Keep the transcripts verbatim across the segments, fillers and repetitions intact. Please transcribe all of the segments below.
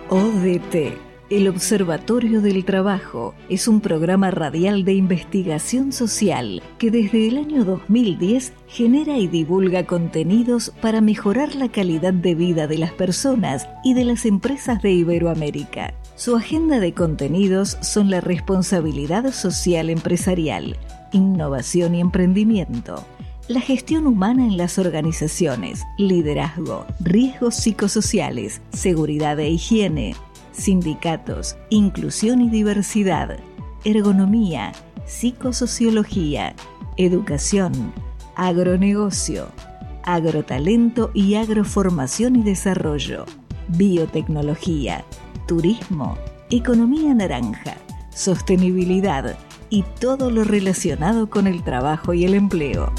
O D T, el Observatorio del Trabajo, es un programa radial de investigación social que desde el año dos mil diez genera y divulga contenidos para mejorar la calidad de vida de las personas y de las empresas de Iberoamérica. Su agenda de contenidos son la responsabilidad social empresarial, innovación y emprendimiento, la gestión humana en las organizaciones, liderazgo, riesgos psicosociales, seguridad e higiene, sindicatos, inclusión y diversidad, ergonomía, psicosociología, educación, agronegocio, agrotalento y agroformación y desarrollo, biotecnología, turismo, economía naranja, sostenibilidad y todo lo relacionado con el trabajo y el empleo.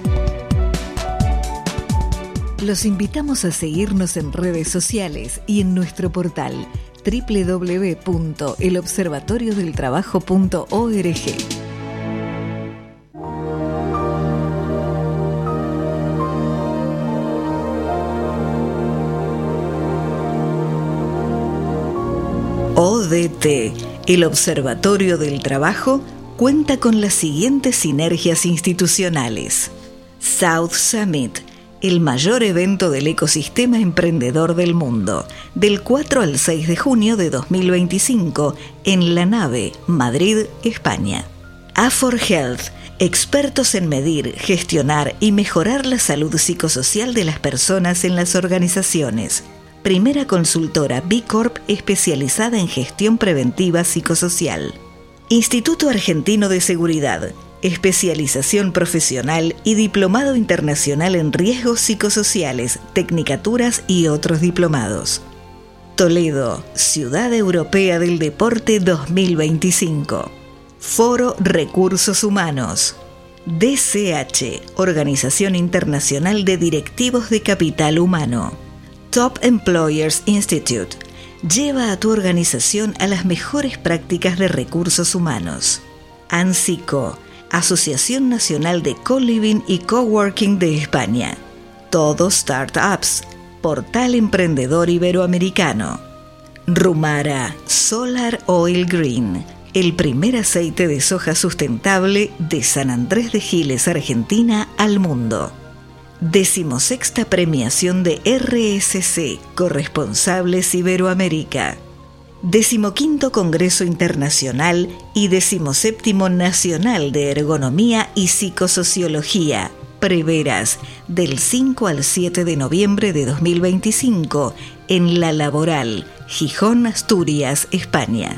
Los invitamos a seguirnos en redes sociales y en nuestro portal doble u doble u doble u punto el observatorio del trabajo punto org. O D T, el Observatorio del Trabajo, cuenta con las siguientes sinergias institucionales. South Summit, el mayor evento del ecosistema emprendedor del mundo, del cuatro al seis de junio de dos mil veinticinco, en La Nave, Madrid, España. A cuatro Health, expertos en medir, gestionar y mejorar la salud psicosocial de las personas en las organizaciones. Primera consultora B Corp especializada en gestión preventiva psicosocial. Instituto Argentino de Seguridad, especialización profesional y diplomado internacional en riesgos psicosociales, tecnicaturas y otros diplomados. Toledo, Ciudad Europea del Deporte dos mil veinticinco. Foro Recursos Humanos. D C H, Organización Internacional de Directivos de Capital Humano. Top Employers Institute. Lleva a tu organización a las mejores prácticas de recursos humanos. ANSICO, Asociación Nacional de Co-Living y Coworking de España. Todo Startups, Portal Emprendedor Iberoamericano. Rumara, Solar Oil Green, el primer aceite de soja sustentable de San Andrés de Giles, Argentina, al mundo. Decimosexta premiación de R S C, Corresponsables Iberoamérica. Decimoquinto Congreso Internacional y decimoséptimo Nacional de Ergonomía y Psicosociología, Preveras, del cinco al siete de noviembre de dos mil veinticinco, en La Laboral, Gijón, Asturias, España.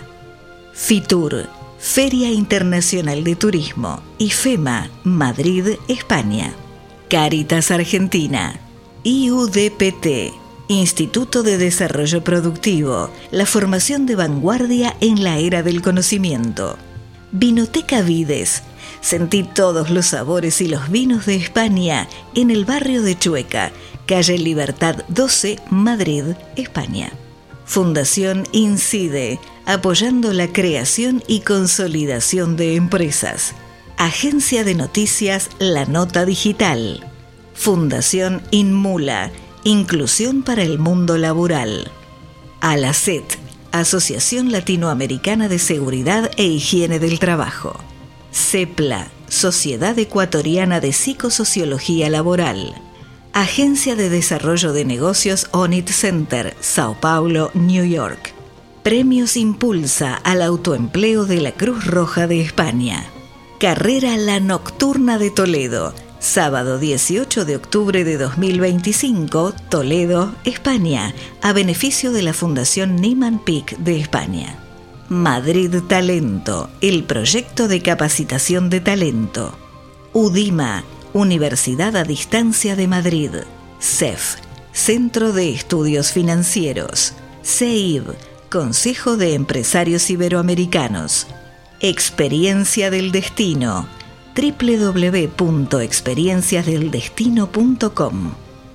FITUR, Feria Internacional de Turismo, IFEMA, Madrid, España. Cáritas Argentina, I U D P T, Instituto de Desarrollo Productivo, la formación de vanguardia en la era del conocimiento. Vinoteca Vides, sentí todos los sabores y los vinos de España en el barrio de Chueca, calle Libertad doce, Madrid, España. Fundación Incide, apoyando la creación y consolidación de empresas. Agencia de Noticias La Nota Digital. Fundación Inmula, Inclusión para el Mundo Laboral. ALACET, Asociación Latinoamericana de Seguridad e Higiene del Trabajo. CEPLA, Sociedad Ecuatoriana de Psicosociología Laboral. Agencia de Desarrollo de Negocios ONIT Center, Sao Paulo, New York. Premios Impulsa al Autoempleo de la Cruz Roja de España. Carrera La Nocturna de Toledo, sábado dieciocho de octubre de dos mil veinticinco, Toledo, España, a beneficio de la Fundación Nieman Pick de España. Madrid Talento, el proyecto de capacitación de talento. UDIMA, Universidad a Distancia de Madrid. C E F, Centro de Estudios Financieros. C E I B, Consejo de Empresarios Iberoamericanos. Experiencia del Destino, doble u doble u doble u punto experiencias del destino punto com.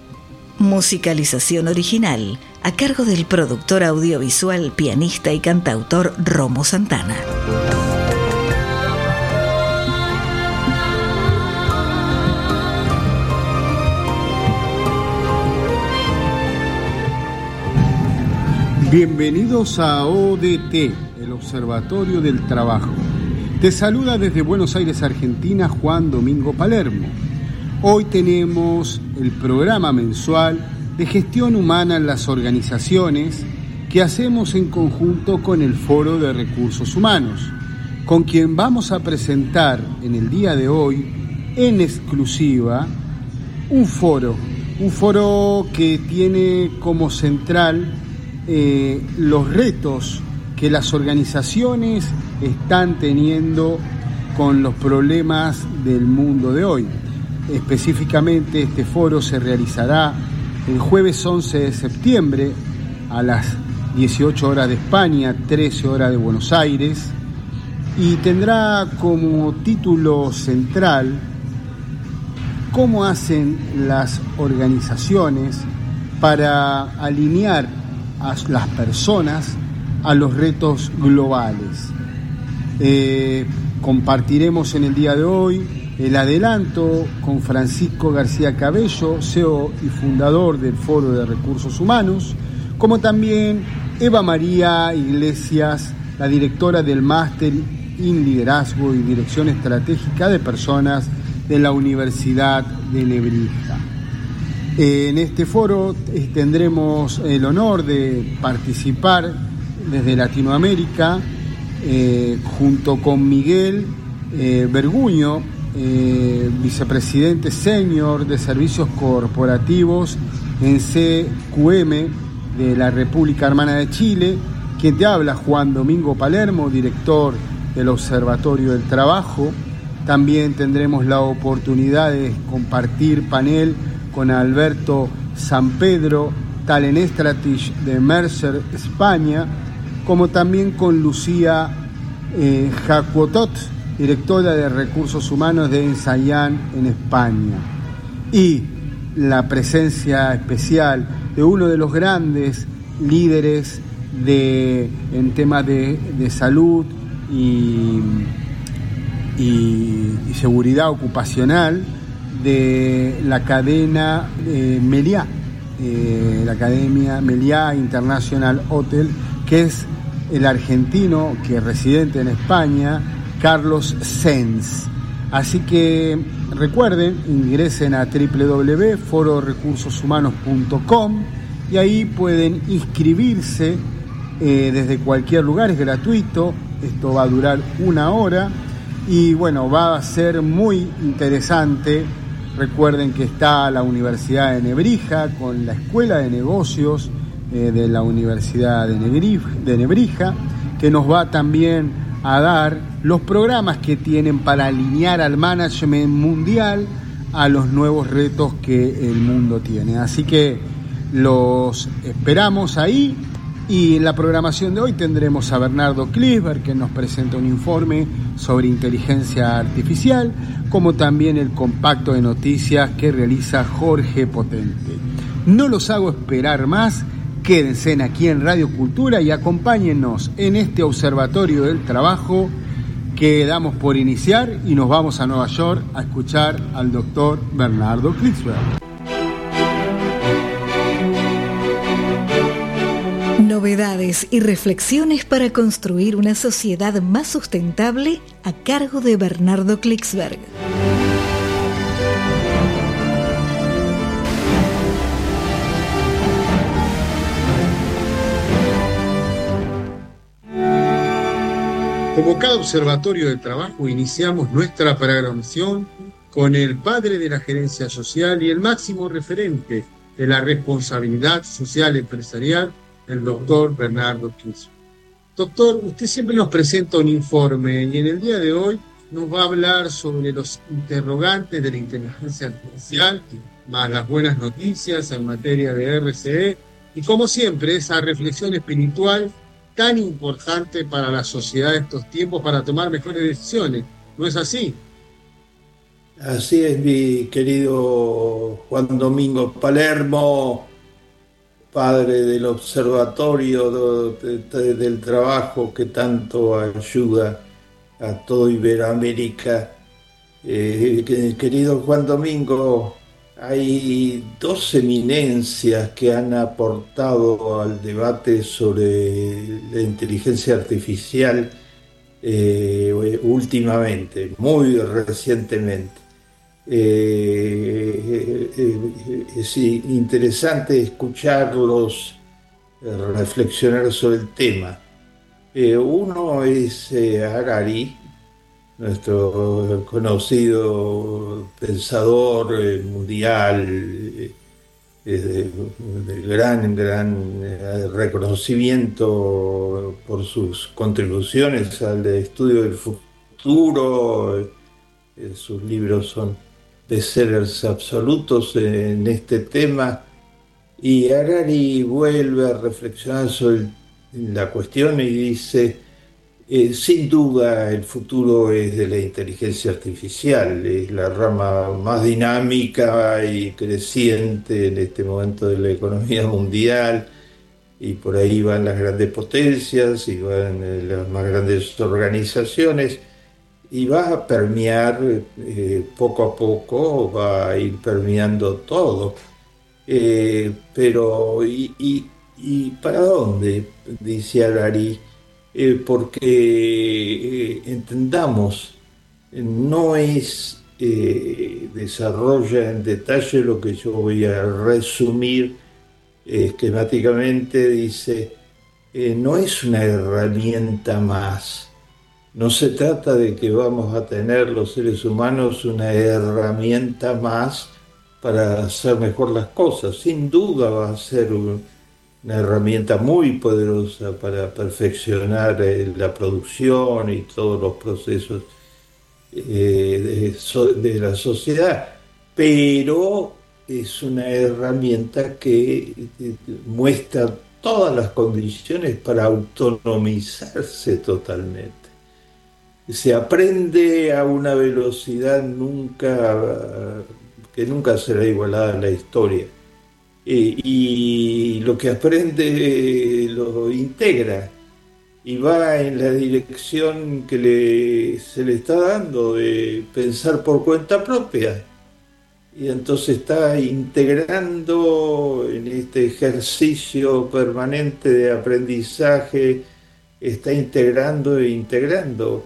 Musicalización original a cargo del productor audiovisual, pianista y cantautor Romo Santana. Bienvenidos a O D T, el Observatorio del Trabajo. Te saluda desde Buenos Aires, Argentina, Juan Domingo Palermo. Hoy tenemos el programa mensual de gestión humana en las organizaciones que hacemos en conjunto con el Foro de Recursos Humanos, con quien vamos a presentar en el día de hoy, en exclusiva, un foro, un foro que tiene como central Eh, los retos que las organizaciones están teniendo con los problemas del mundo de hoy. Específicamente, este foro se realizará el jueves once de septiembre a las dieciocho horas de España, trece horas de Buenos Aires, y tendrá como título central cómo hacen las organizaciones para alinear a las personas a los retos globales. Eh, compartiremos en el día de hoy el adelanto con Francisco García Cabello, C E O y fundador del Foro de Recursos Humanos, como también Eva María Iglesias, la directora del Máster en Liderazgo y Dirección Estratégica de Personas de la Universidad de Nebrija. En este foro tendremos el honor de participar desde Latinoamérica eh, junto con Miguel eh, Berguño, eh, vicepresidente senior de Servicios Corporativos en C Q M de la República Hermana de Chile, quien te habla, Juan Domingo Palermo, director del Observatorio del Trabajo. También tendremos la oportunidad de compartir panel con Alberto Sampedro, Talent Strategy de Mercer, España, como también con Lucía eh, Jacuotot, directora de Recursos Humanos de Ensayán en España. Y la presencia especial de uno de los grandes líderes de, en temas de, de salud y, y, y seguridad ocupacional, de la cadena eh, Meliá, eh, la Academia Meliá International Hotel, que es el argentino que es residente en España, Carlos Sens. Así que recuerden, ingresen a doble u doble u doble u punto foro recursos humanos punto com y ahí pueden inscribirse eh, desde cualquier lugar, es gratuito, esto va a durar una hora y bueno, va a ser muy interesante. Recuerden que está la Universidad de Nebrija con la Escuela de Negocios eh, de la Universidad de Nebrija, de Nebrija, que nos va también a dar los programas que tienen para alinear al management mundial a los nuevos retos que el mundo tiene. Así que los esperamos ahí. Y en la programación de hoy tendremos a Bernardo Klinsberg, que nos presenta un informe sobre inteligencia artificial, como también el compacto de noticias que realiza Jorge Potente. No los hago esperar más, quédense aquí en Radio Cultura y acompáñennos en este Observatorio del Trabajo que damos por iniciar y nos vamos a Nueva York a escuchar al doctor Bernardo Klinsberg. Novedades y reflexiones para construir una sociedad más sustentable a cargo de Bernardo Klinsberg. Como cada observatorio de trabajo, iniciamos nuestra programación con el padre de la gerencia social y el máximo referente de la responsabilidad social empresarial, el doctor Bernardo Klinsberg. Doctor, usted siempre nos presenta un informe y en el día de hoy nos va a hablar sobre los interrogantes de la inteligencia artificial, más las buenas noticias en materia de R C E y, como siempre, esa reflexión espiritual tan importante para la sociedad de estos tiempos para tomar mejores decisiones. ¿No es así? Así es, mi querido Juan Domingo Palermo, padre del Observatorio de, de, del Trabajo que tanto ayuda a todo Iberoamérica. Eh, querido Juan Domingo, hay dos eminencias que han aportado al debate sobre la inteligencia artificial eh, últimamente, muy recientemente. Eh, eh, es interesante escucharlos eh, reflexionar sobre el tema. Eh, uno es eh, Harari, nuestro conocido pensador eh, mundial, eh, eh, de, de gran, gran eh, reconocimiento por sus contribuciones al estudio del futuro. Eh, sus libros son bestsellers absolutos en este tema. Y Harari vuelve a reflexionar sobre la cuestión y dice, eh, sin duda el futuro es de la inteligencia artificial, es la rama más dinámica y creciente en este momento de la economía mundial, y por ahí van las grandes potencias y van eh, las más grandes organizaciones, y va a permear eh, poco a poco, va a ir permeando todo. Eh, pero, ¿y, y, y para dónde? Dice Harari, eh, porque eh, entendamos, no es eh, desarrolla en detalle lo que yo voy a resumir eh, esquemáticamente, dice, eh, no es una herramienta más. No se trata de que vamos a tener los seres humanos una herramienta más para hacer mejor las cosas. Sin duda va a ser un, una herramienta muy poderosa para perfeccionar eh, la producción y todos los procesos eh, de, so, de la sociedad, pero es una herramienta que eh, muestra todas las condiciones para autonomizarse totalmente. Se aprende a una velocidad nunca, que nunca será igualada en la historia. Eh, y lo que aprende eh, lo integra y va en la dirección que le, se le está dando de pensar por cuenta propia. Y entonces está integrando en este ejercicio permanente de aprendizaje, está integrando e integrando.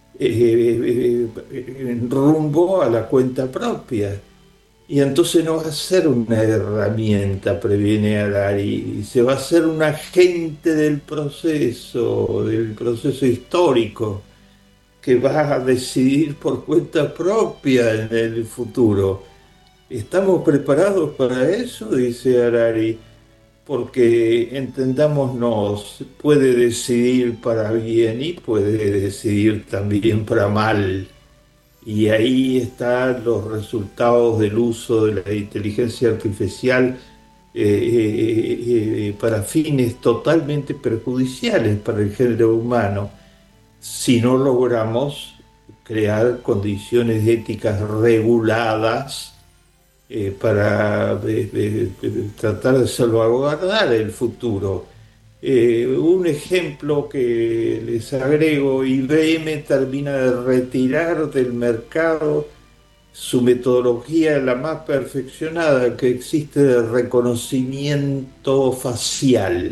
Eh, eh, en rumbo a la cuenta propia, y entonces no va a ser una herramienta, previene Harari, se va a ser un agente del proceso, del proceso histórico, que va a decidir por cuenta propia en el futuro. ¿Estamos preparados para eso?, dice Harari. Porque, entendámonos, puede decidir para bien y puede decidir también para mal. Y ahí están los resultados del uso de la inteligencia artificial eh, eh, eh, para fines totalmente perjudiciales para el género humano, si no logramos crear condiciones éticas reguladas Eh, para eh, eh, tratar de salvaguardar el futuro. Eh, un ejemplo que les agrego, I B M termina de retirar del mercado su metodología, la más perfeccionada que existe, de reconocimiento facial.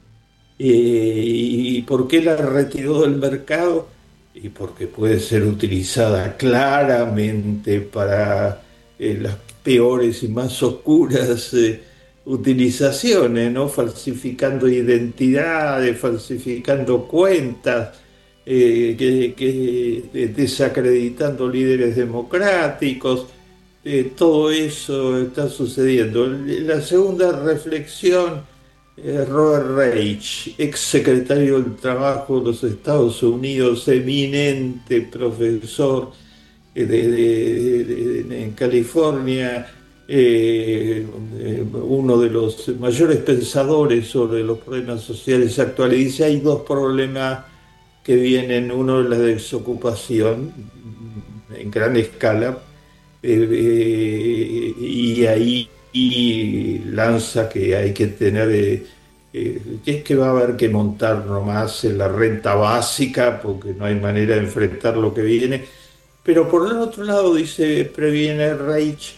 Eh, ¿Y por qué la retiró del mercado? Y porque puede ser utilizada claramente para eh, las peores y más oscuras eh, utilizaciones, ¿no? Falsificando identidades, falsificando cuentas, eh, que, que, eh, desacreditando líderes democráticos. Eh, todo eso está sucediendo. La segunda reflexión, eh, Robert Reich, ex secretario del Trabajo de los Estados Unidos, eminente profesor De, de, de, de, en California, eh, uno de los mayores pensadores sobre los problemas sociales actuales, dice: hay dos problemas que vienen. Uno es la desocupación en gran escala, eh, eh, y ahí y lanza que hay que tener eh, eh, que es que va a haber que montar nomás en la renta básica porque no hay manera de enfrentar lo que viene. Pero por el otro lado, dice, previene Reich,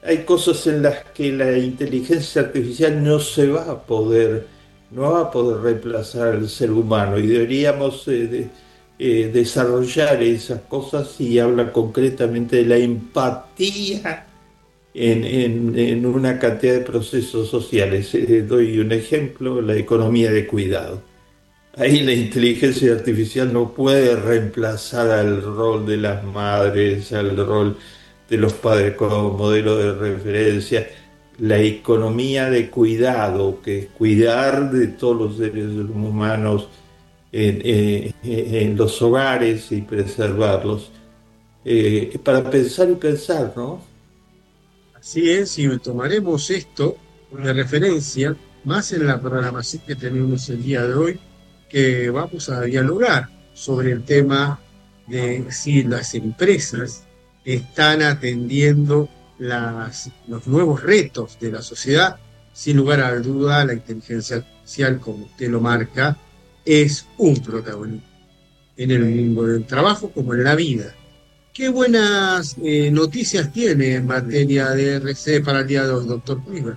hay cosas en las que la inteligencia artificial no se va a poder, no va a poder reemplazar al ser humano y deberíamos eh, de, eh, desarrollar esas cosas y habla concretamente de la empatía en, en, en una cantidad de procesos sociales. Eh, doy un ejemplo, la economía de cuidado. Ahí la inteligencia artificial no puede reemplazar al rol de las madres, al rol de los padres como modelo de referencia. La economía de cuidado, que es cuidar de todos los seres humanos en, en, en los hogares y preservarlos. Eh, para pensar y pensar, ¿no? Así es, y tomaremos esto de referencia más en la programación que tenemos el día de hoy, que vamos a dialogar sobre el tema de si las empresas están atendiendo las, los nuevos retos de la sociedad. Sin lugar a duda, la inteligencia artificial, como usted lo marca, es un protagonista en el mundo del trabajo como en la vida. ¿Qué buenas eh, noticias tiene en materia de R C para el día de hoy, doctor River?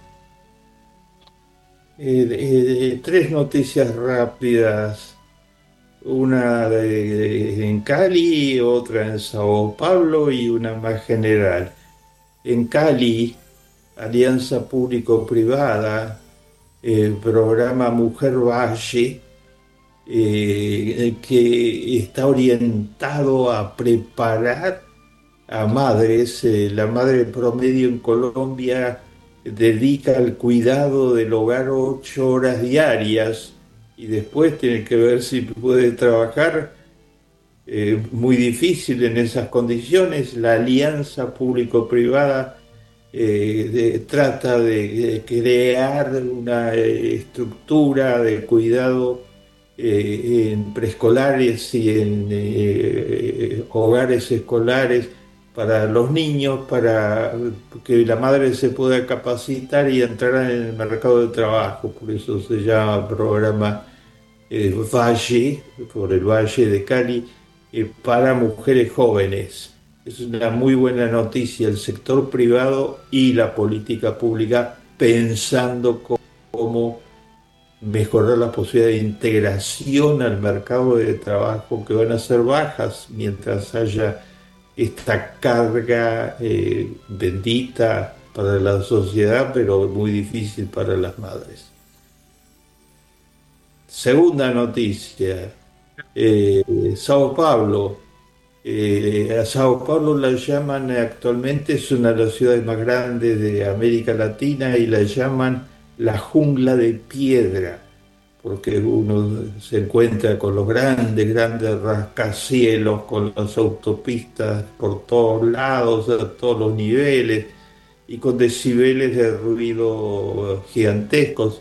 Eh, eh, tres noticias rápidas, una de, de, en Cali, otra en Sao Paulo y una más general. En Cali, alianza público-privada, el programa Mujer Valle, eh, que está orientado a preparar a madres. Eh, la madre promedio en Colombia dedica al cuidado del hogar ocho horas diarias y después tiene que ver si puede trabajar. Eh, muy difícil en esas condiciones. La alianza público-privada eh, de, trata de, de crear una eh, estructura de cuidado eh, en preescolares y en eh, hogares escolares para los niños, para que la madre se pueda capacitar y entrar en el mercado de trabajo. Por eso se llama programa eh, Valle, por el Valle de Cali, eh, para mujeres jóvenes. Es una muy buena noticia el sector privado y la política pública pensando cómo, cómo mejorar la posibilidad de integración al mercado de trabajo, que van a ser bajas mientras haya esta carga eh, bendita para la sociedad, pero muy difícil para las madres. Segunda noticia, eh, Sao Paulo. Eh, a Sao Paulo la llaman actualmente, es una de las ciudades más grandes de América Latina y la llaman la jungla de piedra, porque uno se encuentra con los grandes, grandes rascacielos, con las autopistas por todos lados, a todos los niveles, y con decibeles de ruido gigantescos.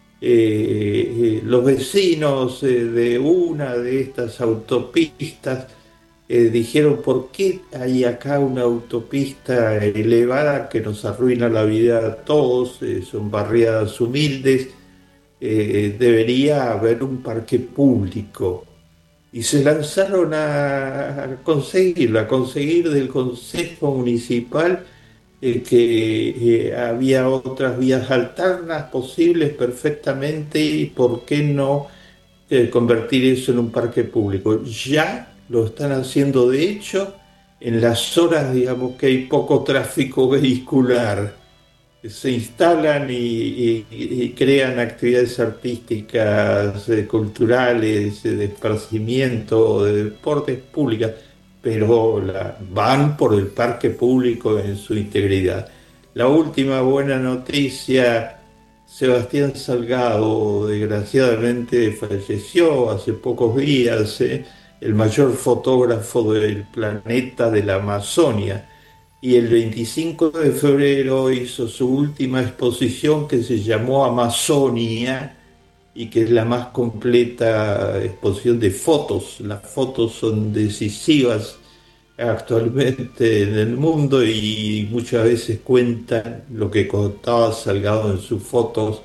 Eh, eh, los vecinos eh, de una de estas autopistas eh, dijeron: ¿por qué hay acá una autopista elevada que nos arruina la vida a todos? Eh, son barriadas humildes. Eh, debería haber un parque público. Y se lanzaron a, a conseguirlo, a conseguir del Consejo Municipal eh, que eh, había otras vías alternas posibles perfectamente, y por qué no eh, convertir eso en un parque público. Ya lo están haciendo, de hecho, en las horas, digamos, que hay poco tráfico vehicular. Se instalan y, y, y crean actividades artísticas, eh, culturales, eh, de esparcimiento, de deportes públicas, pero la, van por el parque público en su integridad. La última buena noticia: Sebastián Salgado desgraciadamente falleció hace pocos días, eh, el mayor fotógrafo del planeta, de la Amazonia. Y el veinticinco de febrero hizo su última exposición, que se llamó Amazonia, y que es la más completa exposición de fotos. Las fotos son decisivas actualmente en el mundo y muchas veces cuentan lo que contaba Salgado en sus fotos.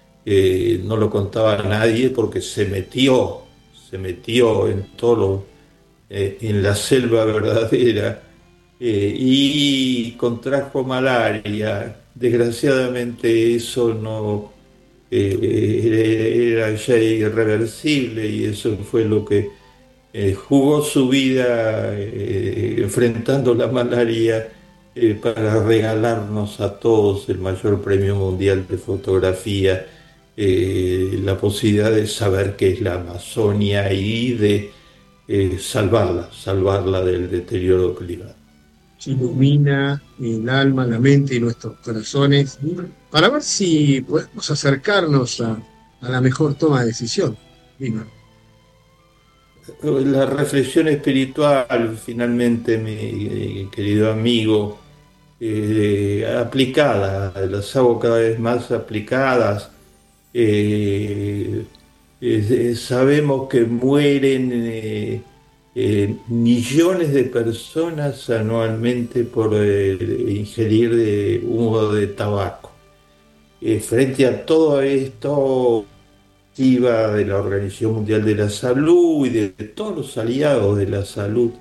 Eh, no lo contaba nadie porque se metió, se metió en todo lo, eh, en la selva verdadera. eh, y contrajo malaria. Desgraciadamente eso no eh, era ya irreversible, y eso fue lo que eh, jugó su vida eh, enfrentando la malaria eh, para regalarnos a todos el mayor premio mundial de fotografía, eh, la posibilidad de saber qué es la Amazonia y de eh, salvarla, salvarla del deterioro climático. Ilumina el alma, la mente y nuestros corazones para ver si podemos acercarnos a, a la mejor toma de decisión. Dime. La reflexión espiritual, finalmente, mi querido amigo, eh, aplicada, las hago cada vez más aplicadas. Eh, eh, sabemos que mueren eh, eh, millones de personas anualmente por eh, ingerir eh, humo de tabaco. Eh, frente a todo esto, de la Organización Mundial de la Salud y de, de todos los aliados de la salud,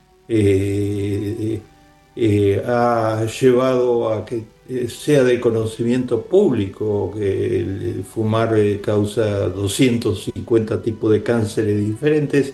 eh, eh, ha llevado a que sea de conocimiento público que el, el fumar eh, causa doscientos cincuenta tipos de cánceres diferentes,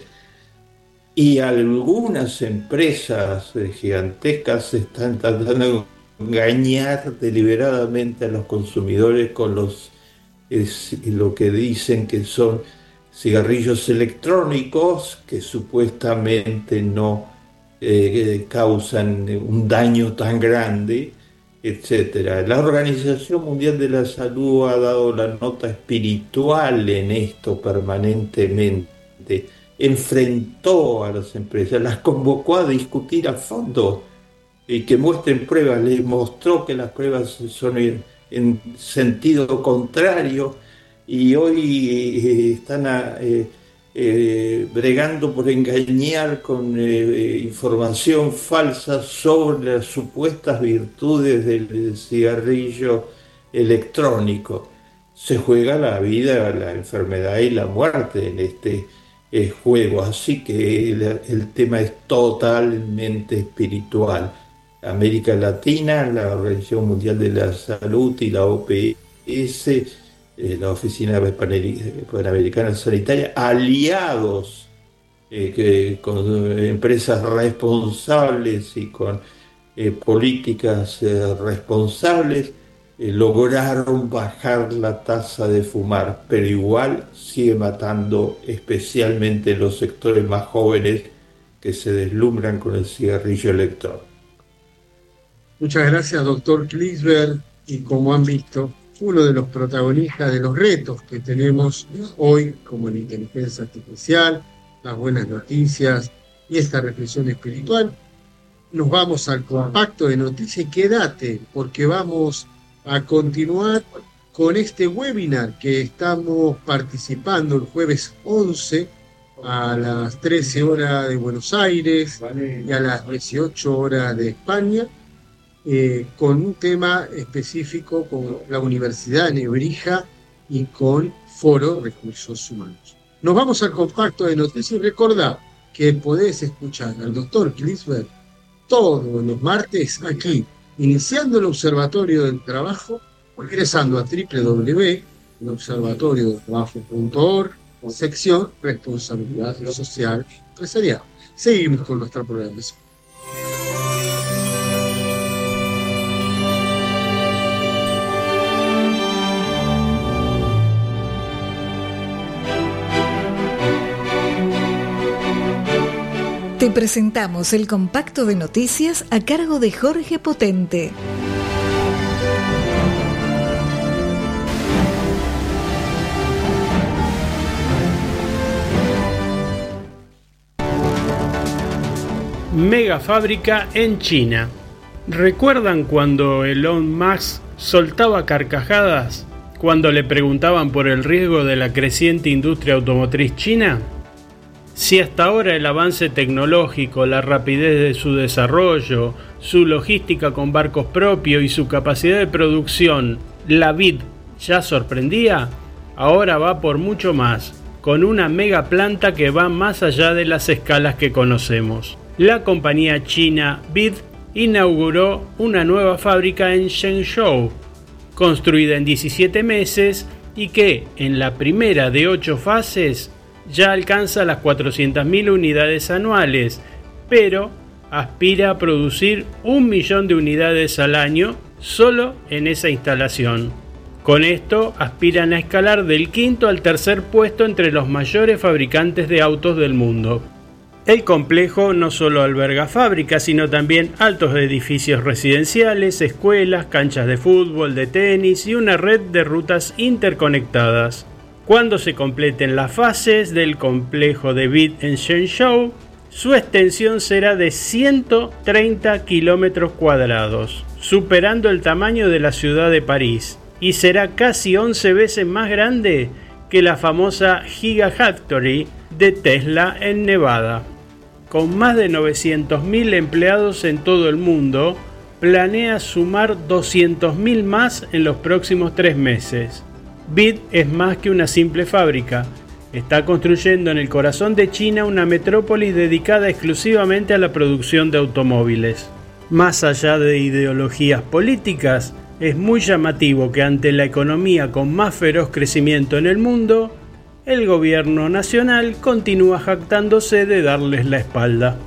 y algunas empresas eh, gigantescas están tratando de engañar deliberadamente a los consumidores con los es lo que dicen que son cigarrillos electrónicos que supuestamente no eh, causan un daño tan grande, etcétera. La Organización Mundial de la Salud ha dado la nota espiritual en esto permanentemente, enfrentó a las empresas, las convocó a discutir a fondo y que muestren pruebas, les mostró que las pruebas son en sentido contrario, y hoy eh, están a, eh, eh, bregando por engañar con eh, información falsa sobre las supuestas virtudes del cigarrillo electrónico. Se juega la vida, la enfermedad y la muerte en este eh, juego, así que el, el tema es totalmente espiritual. América Latina, la Organización Mundial de la Salud y la O P S, eh, la Oficina Panamericana Sanitaria, aliados eh, que, con empresas responsables y con eh, políticas eh, responsables, eh, lograron bajar la tasa de fumar, pero igual sigue matando especialmente los sectores más jóvenes que se deslumbran con el cigarrillo electrónico. Muchas gracias, doctor Kliesberg, y como han visto, uno de los protagonistas de los retos que tenemos hoy, como la inteligencia artificial, las buenas noticias y esta reflexión espiritual. Nos vamos al compacto de noticias y quédate, porque vamos a continuar con este webinar que estamos participando el jueves once a las trece horas de Buenos Aires y a las dieciocho horas de España, Eh, con un tema específico con la Universidad de Nebrija y con Foro Recursos Humanos. Nos vamos al compacto de noticias y recordá que podés escuchar al doctor Kliesberg todos los martes aquí, iniciando el Observatorio del Trabajo, ingresando a doble u doble u doble u punto observatorio del trabajo punto org, sección Responsabilidad Social Empresarial. Seguimos con nuestra programación. Te presentamos el compacto de noticias a cargo de Jorge Potente. Mega fábrica en China. ¿Recuerdan cuando Elon Musk soltaba carcajadas cuando le preguntaban por el riesgo de la creciente industria automotriz china? Si hasta ahora el avance tecnológico, la rapidez de su desarrollo, su logística con barcos propios y su capacidad de producción, la B I D, ya sorprendía, ahora va por mucho más, con una mega planta que va más allá de las escalas que conocemos. La compañía china B I D inauguró una nueva fábrica en Zhengzhou, construida en diecisiete meses y que, en la primera de ocho fases, ya alcanza las cuatrocientas mil unidades anuales, pero aspira a producir un millón de unidades al año solo en esa instalación. Con esto aspiran a escalar del quinto al tercer puesto entre los mayores fabricantes de autos del mundo. El complejo no solo alberga fábricas, sino también altos edificios residenciales, escuelas, canchas de fútbol, de tenis y una red de rutas interconectadas. Cuando se completen las fases del complejo de BYD en Zhengzhou, su extensión será de ciento treinta kilómetros cuadrados, superando el tamaño de la ciudad de París, y será casi once veces más grande que la famosa Gigafactory de Tesla en Nevada. Con más de novecientos mil empleados en todo el mundo, planea sumar doscientos mil más en los próximos tres meses. BYD es más que una simple fábrica. Está construyendo en el corazón de China una metrópolis dedicada exclusivamente a la producción de automóviles. Más allá de ideologías políticas, es muy llamativo que ante la economía con más feroz crecimiento en el mundo, el gobierno nacional continúa jactándose de darles la espalda.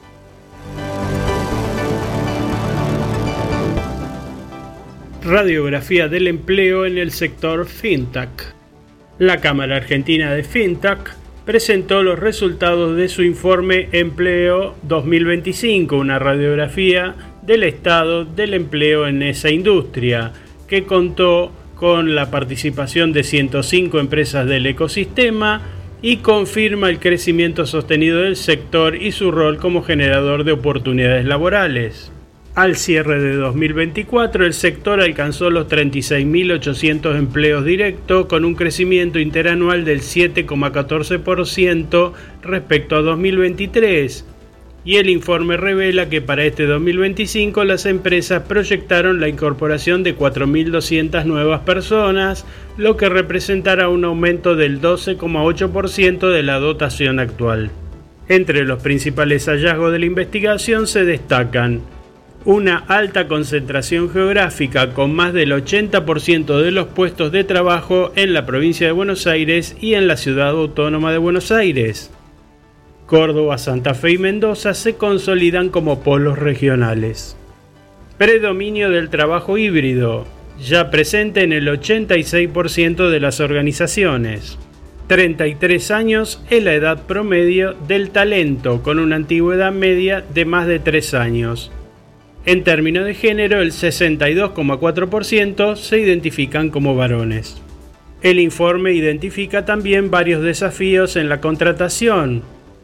Radiografía del empleo en el sector FinTech. La Cámara Argentina de FinTech presentó los resultados de su informe Empleo dos mil veinticinco, una radiografía del estado del empleo en esa industria, que contó con la participación de ciento cinco empresas del ecosistema y confirma el crecimiento sostenido del sector y su rol como generador de oportunidades laborales. Al cierre de dos mil veinticuatro, el sector alcanzó los treinta y seis mil ochocientos empleos directos, con un crecimiento interanual del siete coma catorce por ciento respecto a dos mil veintitrés, y el informe revela que para este dos mil veinticinco las empresas proyectaron la incorporación de cuatro mil doscientas nuevas personas, lo que representará un aumento del doce coma ocho por ciento de la dotación actual. Entre los principales hallazgos de la investigación se destacan una alta concentración geográfica con más del ochenta por ciento de los puestos de trabajo en la provincia de Buenos Aires y en la ciudad autónoma de Buenos Aires. Córdoba, Santa Fe y Mendoza se consolidan como polos regionales. Predominio del trabajo híbrido, ya presente en el ochenta y seis por ciento de las organizaciones. treinta y tres años es la edad promedio del talento, con una antigüedad media de más de tres años. En términos de género, el sesenta y dos coma cuatro por ciento se identifican como varones. El informe identifica también varios desafíos en la contratación.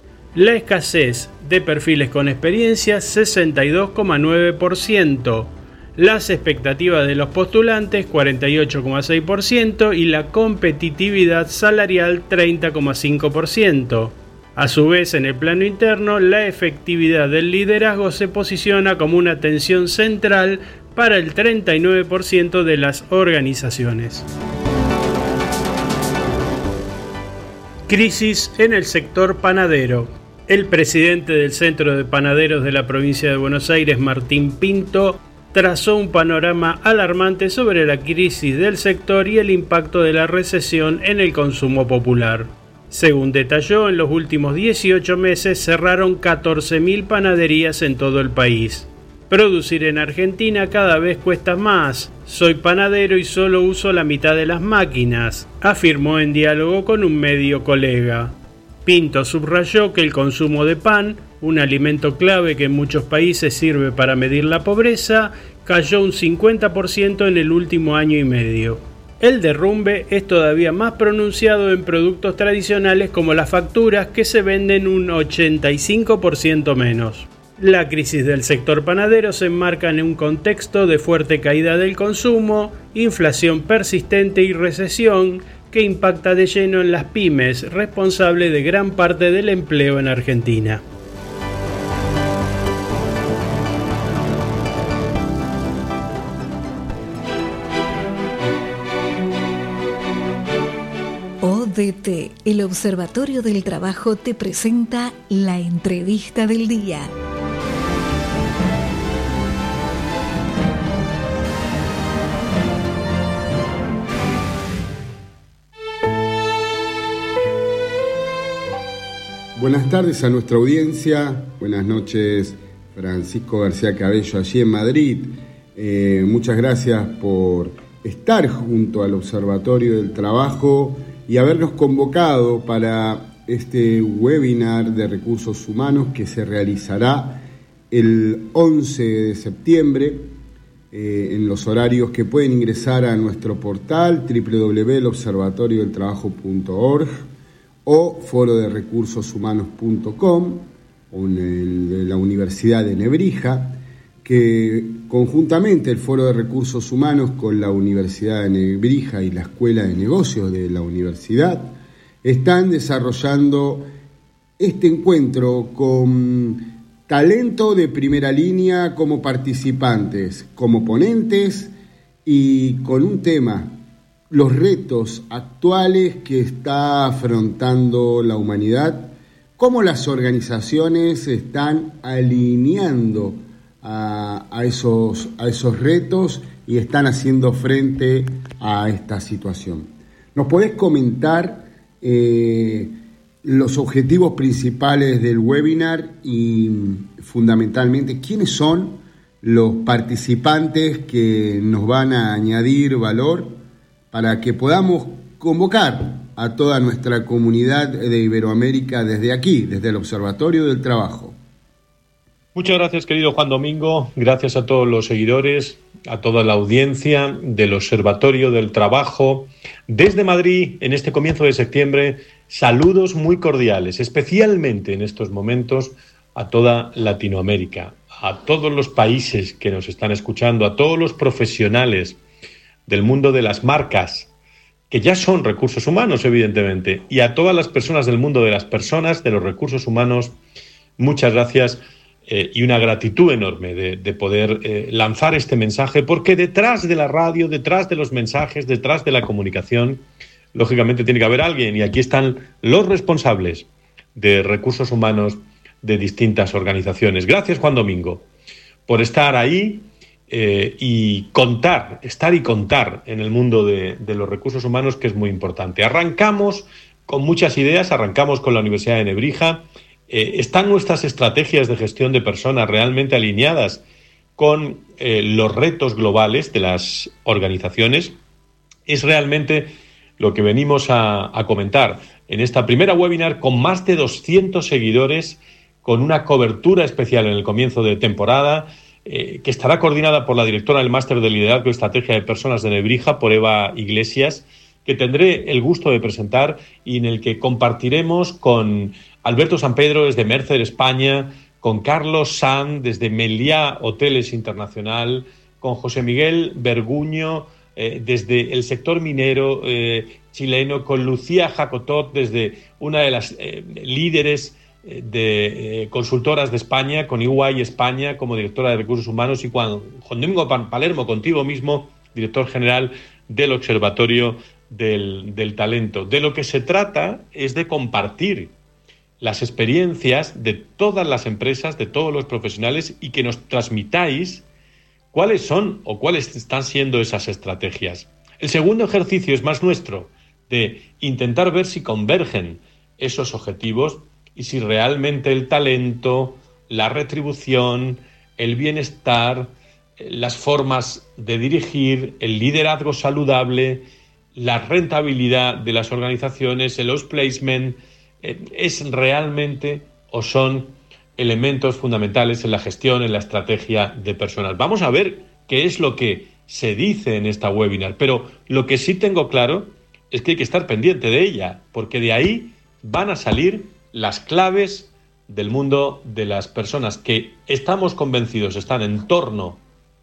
La escasez de perfiles con experiencia, sesenta y dos coma nueve por ciento. Las expectativas de los postulantes, cuarenta y ocho coma seis por ciento. Y la competitividad salarial, treinta coma cinco por ciento. A su vez, en el plano interno, la efectividad del liderazgo se posiciona como una tensión central para el treinta y nueve por ciento de las organizaciones. Crisis en el sector panadero. El presidente del Centro de Panaderos de la provincia de Buenos Aires, Martín Pinto, trazó un panorama alarmante sobre la crisis del sector y el impacto de la recesión en el consumo popular. Según detalló, en los últimos dieciocho meses cerraron catorce mil panaderías en todo el país. Producir en Argentina cada vez cuesta más. Soy panadero y solo uso la mitad de las máquinas, afirmó en diálogo con un medio colega. Pinto subrayó que el consumo de pan, un alimento clave que en muchos países sirve para medir la pobreza, cayó un cincuenta por ciento en el último año y medio. El derrumbe es todavía más pronunciado en productos tradicionales como las facturas, que se venden un ochenta y cinco por ciento menos. La crisis del sector panadero se enmarca en un contexto de fuerte caída del consumo, inflación persistente y recesión que impacta de lleno en las pymes, responsable de gran parte del empleo en Argentina. O D T, el Observatorio del Trabajo, te presenta la entrevista del día. Buenas tardes a nuestra audiencia, buenas noches Francisco García Cabello allí en Madrid. Eh, muchas gracias por estar junto al Observatorio del Trabajo y habernos convocado para este webinar de recursos humanos que se realizará el once de septiembre eh, en los horarios que pueden ingresar a nuestro portal doble u doble u doble u punto el observatorio del trabajo punto org o foro de recursos humanos punto com o en el de la Universidad de Nebrija, que conjuntamente el Foro de Recursos Humanos con la Universidad de Nebrija y la Escuela de Negocios de la Universidad están desarrollando este encuentro con talento de primera línea como participantes, como ponentes y con un tema, los retos actuales que está afrontando la humanidad, cómo las organizaciones están alineando a, a, esos, a esos retos y están haciendo frente a esta situación. ¿Nos podés comentar eh, los objetivos principales del webinar y fundamentalmente quiénes son los participantes que nos van a añadir valor para que podamos convocar a toda nuestra comunidad de Iberoamérica desde aquí, desde el Observatorio del Trabajo? Muchas gracias, querido Juan Domingo. Gracias a todos los seguidores, a toda la audiencia del Observatorio del Trabajo. Desde Madrid, en este comienzo de septiembre, saludos muy cordiales, especialmente en estos momentos a toda Latinoamérica, a todos los países que nos están escuchando, a todos los profesionales del mundo de las marcas, que ya son recursos humanos, evidentemente, y a todas las personas del mundo de las personas, de los recursos humanos, muchas gracias eh, y una gratitud enorme de, de poder eh, lanzar este mensaje, porque detrás de la radio, detrás de los mensajes, detrás de la comunicación, lógicamente tiene que haber alguien, y aquí están los responsables de recursos humanos de distintas organizaciones. Gracias, Juan Domingo, por estar ahí eh, y contar, estar y contar en el mundo de, de los recursos humanos, que es muy importante. Arrancamos con muchas ideas, arrancamos con la Universidad de Nebrija. Eh, ¿Están nuestras estrategias de gestión de personas realmente alineadas con eh, los retos globales de las organizaciones? Es realmente lo que venimos a, a comentar en esta primera webinar con más de doscientos seguidores, con una cobertura especial en el comienzo de temporada, eh, que estará coordinada por la directora del Máster de Liderazgo y Estrategia de Personas de Nebrija, por Eva Iglesias, que tendré el gusto de presentar y en el que compartiremos con Alberto San Pedro desde Mercer, España, con Carlos San desde Meliá Hoteles Internacional, con José Miguel Berguño eh, desde el sector minero eh, chileno, con Lucía Jacotot desde una de las eh, líderes eh, de eh, consultoras de España, con E Y España como directora de Recursos Humanos, y con Juan Domingo Palermo, contigo mismo, director general del Observatorio del, del Talento. De lo que se trata es de compartir las experiencias de todas las empresas, de todos los profesionales, y que nos transmitáis cuáles son o cuáles están siendo esas estrategias. El segundo ejercicio es más nuestro, de intentar ver si convergen esos objetivos y si realmente el talento, la retribución, el bienestar, las formas de dirigir, el liderazgo saludable, la rentabilidad de las organizaciones, el outplacement, es realmente o son elementos fundamentales en la gestión, en la estrategia de personas. Vamos a ver qué es lo que se dice en esta webinar, pero lo que sí tengo claro es que hay que estar pendiente de ella, porque de ahí van a salir las claves del mundo de las personas que estamos convencidos están en torno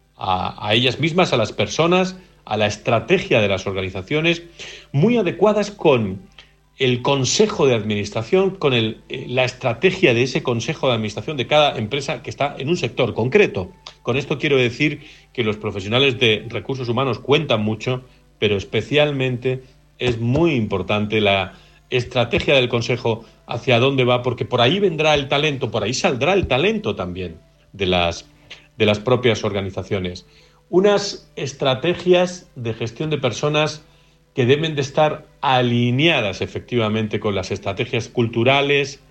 a, a ellas mismas, a las personas, a la estrategia de las organizaciones, muy adecuadas con el consejo de administración, con el, eh, la estrategia de ese consejo de administración de cada empresa que está en un sector concreto. Con esto quiero decir que los profesionales de recursos humanos cuentan mucho, pero especialmente es muy importante la estrategia del consejo, hacia dónde va, porque por ahí vendrá el talento, por ahí saldrá el talento también de las, de las propias organizaciones. Unas estrategias de gestión de personas que deben de estar alineadas efectivamente con las estrategias culturales,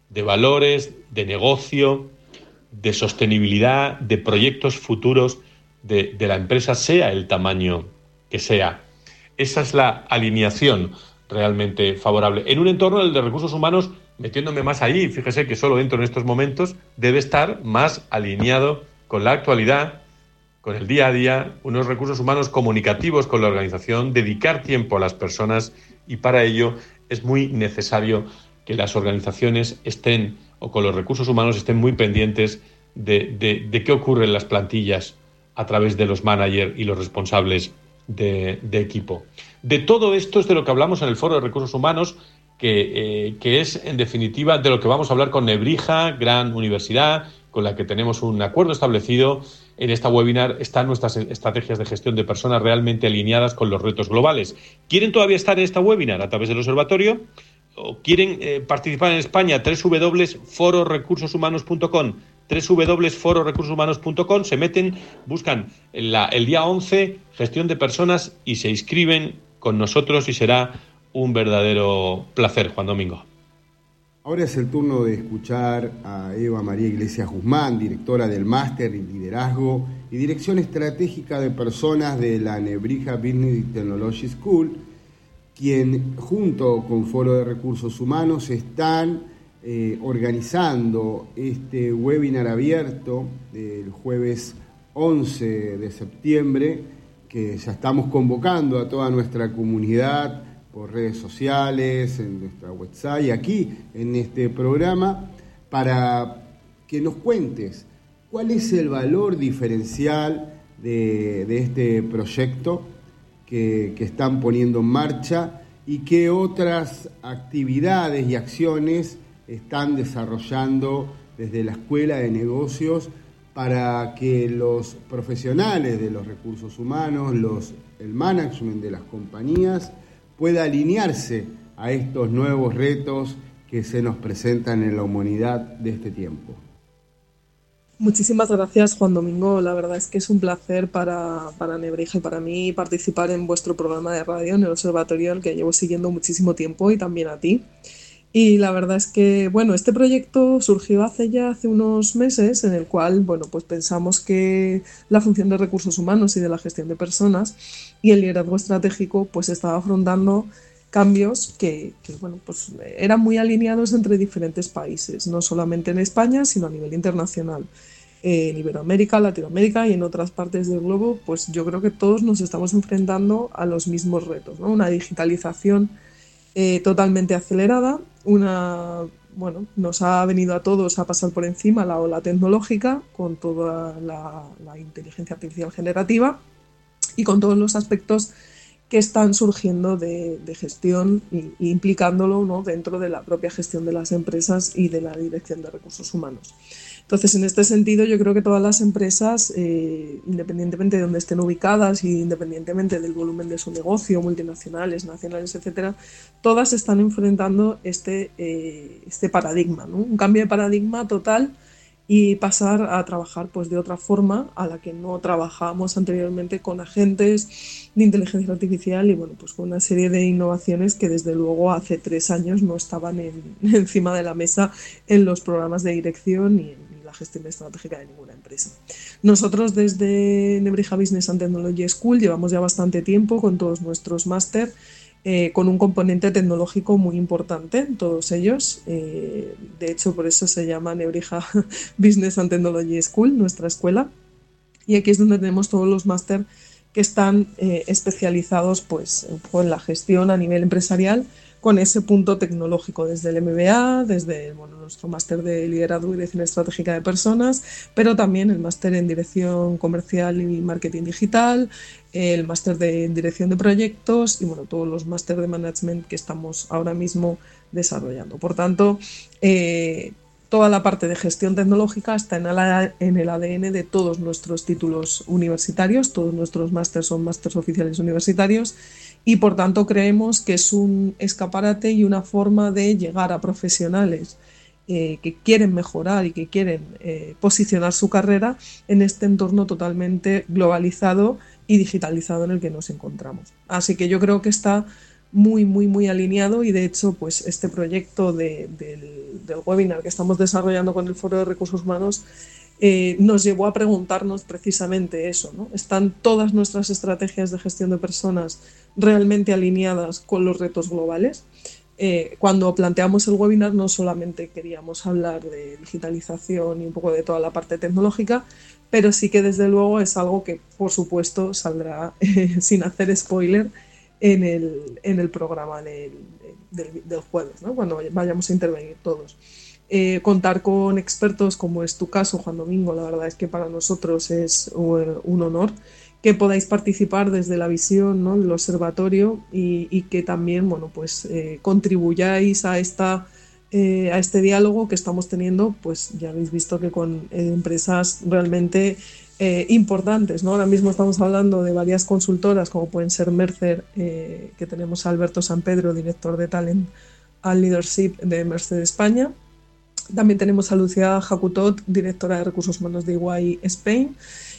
de valores, de negocio, de sostenibilidad, de proyectos futuros de, de la empresa, sea el tamaño que sea. Esa es la alineación realmente favorable. En un entorno del de recursos humanos, metiéndome más ahí, fíjese que solo entro en estos momentos, debe estar más alineado con la actualidad, con el día a día, unos recursos humanos comunicativos con la organización, dedicar tiempo a las personas, y para ello es muy necesario que las organizaciones estén, o con los recursos humanos estén muy pendientes de, de, de qué ocurre en las plantillas a través de los managers y los responsables de, de equipo. De todo esto es de lo que hablamos en el Foro de Recursos Humanos, que, eh, que es, en definitiva, de lo que vamos a hablar con Nebrija, gran universidad, con la que tenemos un acuerdo establecido. En esta webinar están nuestras estrategias de gestión de personas realmente alineadas con los retos globales. ¿Quieren todavía estar en esta webinar a través del observatorio? ¿O quieren eh, participar en España? doble u doble u doble u punto foro recursos humanos punto com, doble u doble u doble u punto foro recursos humanos punto com, se meten, buscan la, el día once, gestión de personas, y se inscriben con nosotros, y será un verdadero placer, Juan Domingo. Ahora es el turno de escuchar a Eva María Iglesias Guzmán, directora del Máster en Liderazgo y Dirección Estratégica de Personas de la Nebrija Business Technology School, quien junto con Foro de Recursos Humanos están eh, organizando este webinar abierto del jueves once de septiembre, que ya estamos convocando a toda nuestra comunidad por redes sociales, en nuestra website y aquí en este programa, para que nos cuentes cuál es el valor diferencial de, de este proyecto que, que están poniendo en marcha, y qué otras actividades y acciones están desarrollando desde la Escuela de Negocios para que los profesionales de los recursos humanos, los, el management de las compañías, pueda alinearse a estos nuevos retos que se nos presentan en la humanidad de este tiempo. Muchísimas gracias, Juan Domingo. La verdad es que es un placer para, para Nebrija y para mí participar en vuestro programa de radio, en el Observatorio, al que llevo siguiendo muchísimo tiempo, y también a ti. Y la verdad es que, bueno, este proyecto surgió hace ya hace unos meses, en el cual, bueno, pues pensamos que la función de recursos humanos y de la gestión de personas y el liderazgo estratégico pues estaba afrontando cambios que, que bueno, pues eran muy alineados entre diferentes países, no solamente en España, sino a nivel internacional. Eh, en Iberoamérica, Latinoamérica y en otras partes del globo, pues yo creo que todos nos estamos enfrentando a los mismos retos, ¿no? Una digitalización eh, totalmente acelerada, una, bueno, nos ha venido a todos a pasar por encima la ola tecnológica con toda la, la inteligencia artificial generativa y con todos los aspectos que están surgiendo de, de gestión y, y implicándolo, ¿no?, dentro de la propia gestión de las empresas y de la dirección de recursos humanos. Entonces, en este sentido, yo creo que todas las empresas, eh, independientemente de donde estén ubicadas y independientemente del volumen de su negocio, multinacionales, nacionales, etcétera, todas están enfrentando este, eh, este paradigma, ¿no? Un cambio de paradigma total, y pasar a trabajar pues de otra forma a la que no trabajábamos anteriormente, con agentes de inteligencia artificial y bueno, pues con una serie de innovaciones que desde luego hace tres años no estaban en, encima de la mesa en los programas de dirección ni en la gestión estratégica de ninguna empresa. Nosotros desde Nebrija Business and Technology School llevamos ya bastante tiempo con todos nuestros máster, Eh, con un componente tecnológico muy importante, todos ellos. Eh, de hecho, por eso se llama Nebrija Business and Technology School, nuestra escuela. Y aquí es donde tenemos todos los máster que están eh, especializados pues, en la gestión a nivel empresarial, con ese punto tecnológico, desde el M B A, desde bueno, nuestro máster de liderazgo y dirección estratégica de personas, pero también el máster en dirección comercial y marketing digital, el máster de dirección de proyectos y bueno, todos los máster de management que estamos ahora mismo desarrollando. Por tanto, eh, toda la parte de gestión tecnológica está en el, en el A D N de todos nuestros títulos universitarios, todos nuestros másters son másters oficiales universitarios, y por tanto creemos que es un escaparate y una forma de llegar a profesionales eh, que quieren mejorar y que quieren eh, posicionar su carrera en este entorno totalmente globalizado y digitalizado en el que nos encontramos. Así que yo creo que está muy, muy, muy alineado, y de hecho pues este proyecto de, de, del webinar que estamos desarrollando con el Foro de Recursos Humanos, eh, nos llevó a preguntarnos precisamente eso, ¿no? ¿Están todas nuestras estrategias de gestión de personas realmente alineadas con los retos globales? Eh, cuando planteamos el webinar no solamente queríamos hablar de digitalización y un poco de toda la parte tecnológica, pero sí que desde luego es algo que por supuesto saldrá eh, sin hacer spoiler en el, en el programa del, del, del jueves, ¿no? Cuando vayamos a intervenir todos. Eh, contar con expertos como es tu caso, Juan Domingo, la verdad es que para nosotros es un, un honor que podáis participar desde la visión, ¿no?, del observatorio y, y que también, bueno, pues eh, contribuyáis a esta eh, a este diálogo que estamos teniendo, pues ya habéis visto que con eh, empresas realmente eh, importantes, ¿no? Ahora mismo estamos hablando de varias consultoras como pueden ser Mercer, eh, que tenemos a Alberto San Pedro, director de Talent and Leadership de Mercer España. También tenemos a Lucía Jacutot, directora de Recursos Humanos de E Y Spain.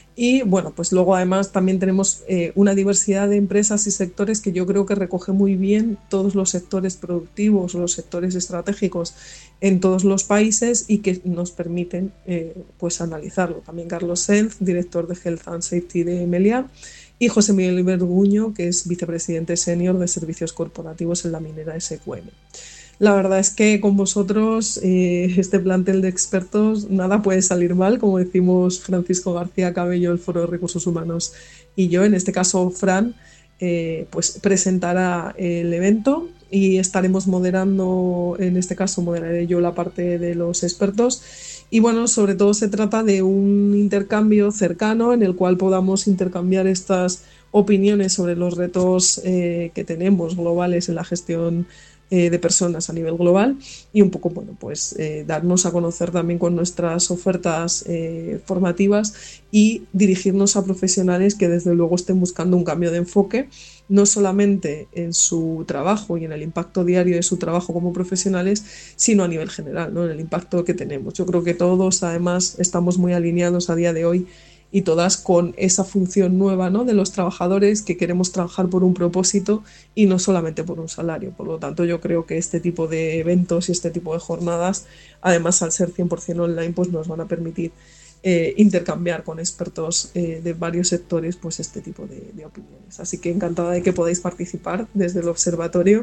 Y bueno, pues luego además también tenemos eh, una diversidad de empresas y sectores que yo creo que recoge muy bien todos los sectores productivos, los sectores estratégicos en todos los países y que nos permiten eh, pues analizarlo. También Carlos Senz, director de Health and Safety de Meliá, y José Miguel Berguño, que es vicepresidente senior de Servicios Corporativos en la minera S Q M. La verdad es que con vosotros, eh, este plantel de expertos, nada puede salir mal, como decimos Francisco García Cabello, el Foro de Recursos Humanos, y yo, en este caso Fran, eh, pues presentará el evento y estaremos moderando, en este caso moderaré yo la parte de los expertos. Y bueno, sobre todo se trata de un intercambio cercano en el cual podamos intercambiar estas opiniones sobre los retos eh, que tenemos globales en la gestión Eh, de personas a nivel global y un poco, bueno, pues eh, darnos a conocer también con nuestras ofertas eh, formativas y dirigirnos a profesionales que desde luego estén buscando un cambio de enfoque, no solamente en su trabajo y en el impacto diario de su trabajo como profesionales, sino a nivel general, ¿no?, en el impacto que tenemos. Yo creo que todos además estamos muy alineados a día de hoy y todas con esa función nueva, ¿no?, de los trabajadores que queremos trabajar por un propósito y no solamente por un salario. Por lo tanto, yo creo que este tipo de eventos y este tipo de jornadas, además al ser cien por ciento online, pues nos van a permitir eh, intercambiar con expertos eh, de varios sectores pues este tipo de, de opiniones. Así que encantada de que podáis participar desde el observatorio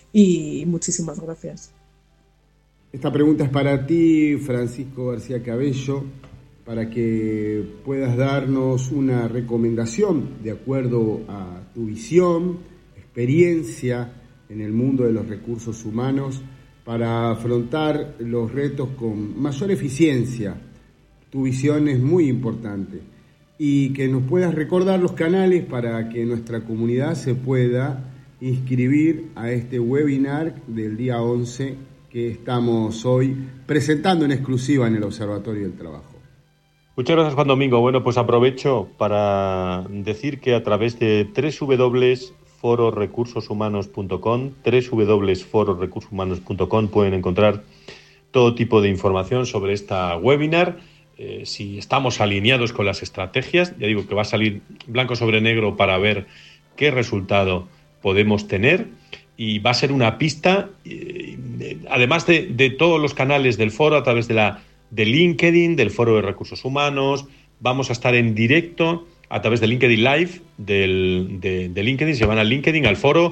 y muchísimas gracias. Esta pregunta es para ti, Francisco García Cabello, para que puedas darnos una recomendación de acuerdo a tu visión, experiencia en el mundo de los recursos humanos para afrontar los retos con mayor eficiencia. Tu visión es muy importante y que nos puedas recordar los canales para que nuestra comunidad se pueda inscribir a este webinar del día once que estamos hoy presentando en exclusiva en el Observatorio del Trabajo. Muchas gracias, Juan Domingo. Bueno, pues aprovecho para decir que a través de doble u doble u doble u punto foro recursos humanos punto com, doble u doble u doble u punto foro recursos humanos punto com, pueden encontrar todo tipo de información sobre esta webinar. Eh, si estamos alineados con las estrategias, ya digo que va a salir blanco sobre negro para ver qué resultado podemos tener y va a ser una pista, eh, además de, de todos los canales del foro, a través de la de LinkedIn, del Foro de Recursos Humanos. Vamos a estar en directo a través de LinkedIn Live, del, de, de LinkedIn, se van al LinkedIn, al foro,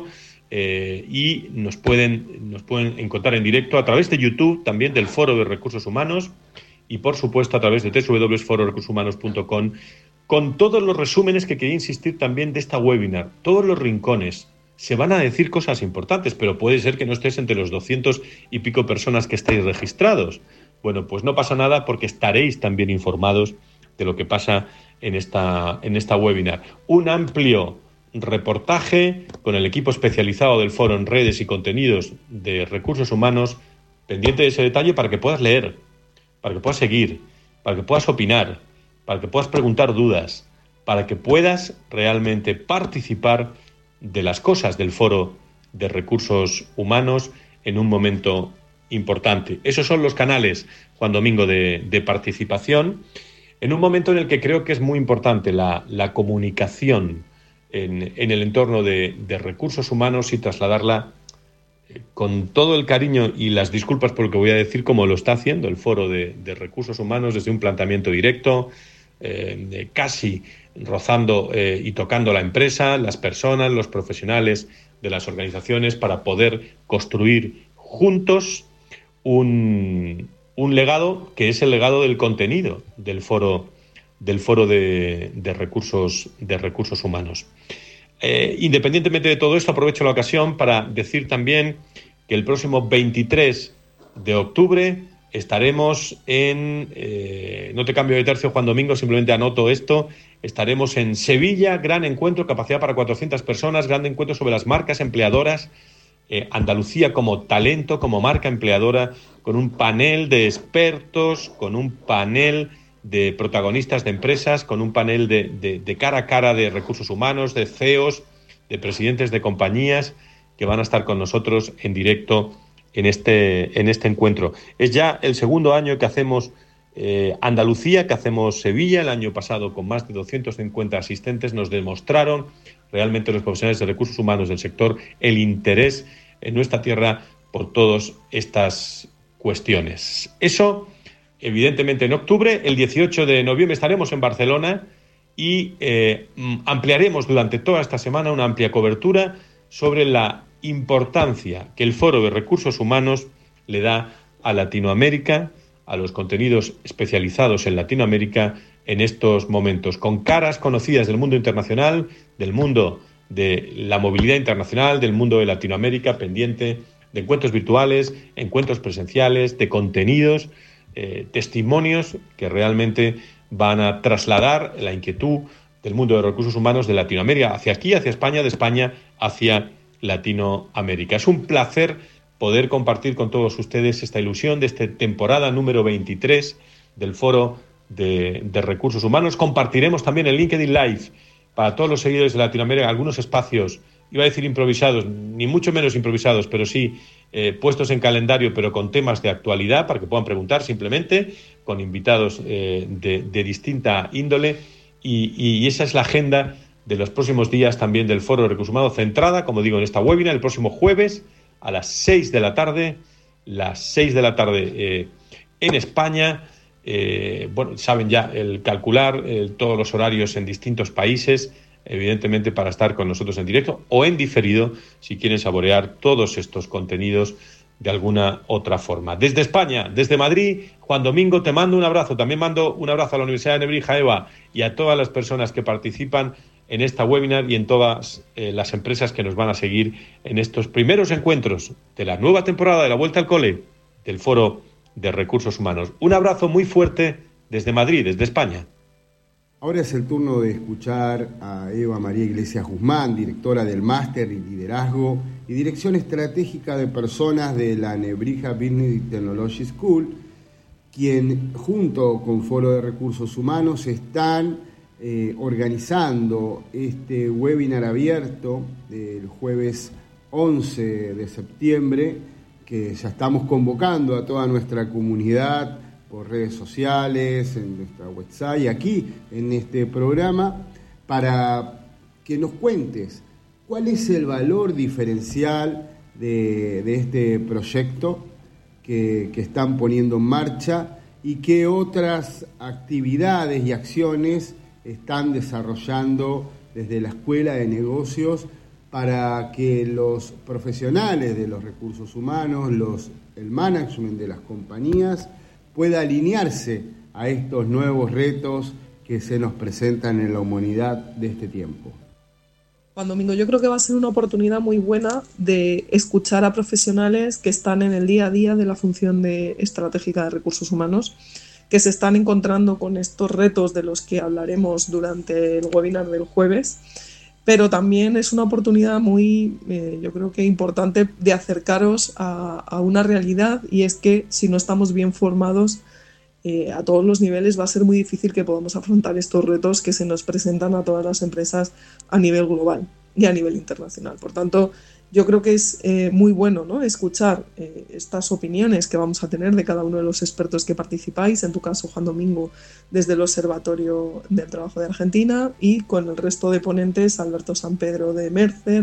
eh, y nos pueden, nos pueden encontrar en directo a través de YouTube, también del Foro de Recursos Humanos, y por supuesto a través de doble u doble u doble u punto foro recursos humanos punto com, con todos los resúmenes que quería insistir también de esta webinar, todos los rincones. Se van a decir cosas importantes, pero puede ser que no estés entre los doscientos y pico personas que estéis registrados. Bueno, pues no pasa nada porque estaréis también informados de lo que pasa en esta, en esta webinar. Un amplio reportaje con el equipo especializado del foro en redes y contenidos de recursos humanos, pendiente de ese detalle para que puedas leer, para que puedas seguir, para que puedas opinar, para que puedas preguntar dudas, para que puedas realmente participar de las cosas del foro de recursos humanos en un momento importante. Esos son los canales, Juan Domingo, de, de participación, en un momento en el que creo que es muy importante la, la comunicación en, en el entorno de, de recursos humanos y trasladarla con todo el cariño y las disculpas por lo que voy a decir, como lo está haciendo el Foro de, de Recursos Humanos, desde un planteamiento directo, eh, casi rozando eh, y tocando la empresa, las personas, los profesionales de las organizaciones, para poder construir juntos un, un legado que es el legado del contenido del Foro, del foro de, de, recursos, de recursos humanos. Eh, independientemente de todo esto, aprovecho la ocasión para decir también que el próximo veintitrés de octubre estaremos en... Eh, no te cambio de tercio, Juan Domingo, simplemente anoto esto. Estaremos en Sevilla, gran encuentro, capacidad para cuatrocientas personas, gran encuentro sobre las marcas empleadoras, eh, Andalucía como talento, como marca empleadora, con un panel de expertos, con un panel de protagonistas de empresas, con un panel de, de, de cara a cara de recursos humanos, de C E Os, de presidentes de compañías, que van a estar con nosotros en directo en este, en este encuentro. Es ya el segundo año que hacemos eh, Andalucía, que hacemos Sevilla. El año pasado, con más de doscientos cincuenta asistentes, nos demostraron realmente los profesionales de recursos humanos del sector el interés en nuestra tierra por todas estas cuestiones. Eso, evidentemente, en octubre. El dieciocho de noviembre estaremos en Barcelona y eh, ampliaremos durante toda esta semana una amplia cobertura sobre la importancia que el Foro de Recursos Humanos le da a Latinoamérica, a los contenidos especializados en Latinoamérica en estos momentos, con caras conocidas del mundo internacional, del mundo de la movilidad internacional, del mundo de Latinoamérica, pendiente de encuentros virtuales, encuentros presenciales, de contenidos, eh, testimonios que realmente van a trasladar la inquietud del mundo de recursos humanos de Latinoamérica hacia aquí, hacia España, de España hacia Latinoamérica. Es un placer poder compartir con todos ustedes esta ilusión de esta temporada número veintitrés del Foro de, de Recursos Humanos. Compartiremos también en LinkedIn Live para todos los seguidores de Latinoamérica algunos espacios, iba a decir improvisados, ni mucho menos improvisados, pero sí eh, puestos en calendario, pero con temas de actualidad para que puedan preguntar simplemente, con invitados eh, de, de distinta índole. Y, y esa es la agenda de los próximos días también del Foro de Recursos Humanos, centrada, como digo, en esta webinar, el próximo jueves a las seis de la tarde, las seis de la tarde eh, en España. Eh, bueno, saben ya el calcular eh, todos los horarios en distintos países, evidentemente para estar con nosotros en directo o en diferido, si quieren saborear todos estos contenidos de alguna otra forma. Desde España, desde Madrid, Juan Domingo, te mando un abrazo. También mando un abrazo a la Universidad de Nebrija, Eva, y a todas las personas que participan en esta webinar y en todas eh, las empresas que nos van a seguir en estos primeros encuentros de la nueva temporada de la Vuelta al Cole del Foro de Recursos Humanos. Un abrazo muy fuerte desde Madrid, desde España. Ahora es el turno de escuchar a Eva María Iglesias Guzmán, directora del Máster en Liderazgo y Dirección Estratégica de Personas de la Nebrija Business Technology School, quien junto con Foro de Recursos Humanos están eh, organizando este webinar abierto del jueves once de septiembre, que ya estamos convocando a toda nuestra comunidad por redes sociales, en nuestra website y aquí en este programa, para que nos cuentes cuál es el valor diferencial de, de este proyecto que, que están poniendo en marcha y qué otras actividades y acciones están desarrollando desde la Escuela de Negocios para que los profesionales de los recursos humanos, los, el management de las compañías, pueda alinearse a estos nuevos retos que se nos presentan en la humanidad de este tiempo. Juan Domingo, yo creo que va a ser una oportunidad muy buena de escuchar a profesionales que están en el día a día de la función de estratégica de recursos humanos, que se están encontrando con estos retos de los que hablaremos durante el webinar del jueves, pero también es una oportunidad muy, eh, yo creo que importante, de acercaros a, a una realidad, y es que si no estamos bien formados eh, a todos los niveles, va a ser muy difícil que podamos afrontar estos retos que se nos presentan a todas las empresas a nivel global y a nivel internacional. Por tanto, yo creo que es eh, muy bueno, ¿no?, escuchar eh, estas opiniones que vamos a tener de cada uno de los expertos que participáis, en tu caso, Juan Domingo, desde el Observatorio del Trabajo de Argentina, y con el resto de ponentes, Alberto San Pedro de Mercer,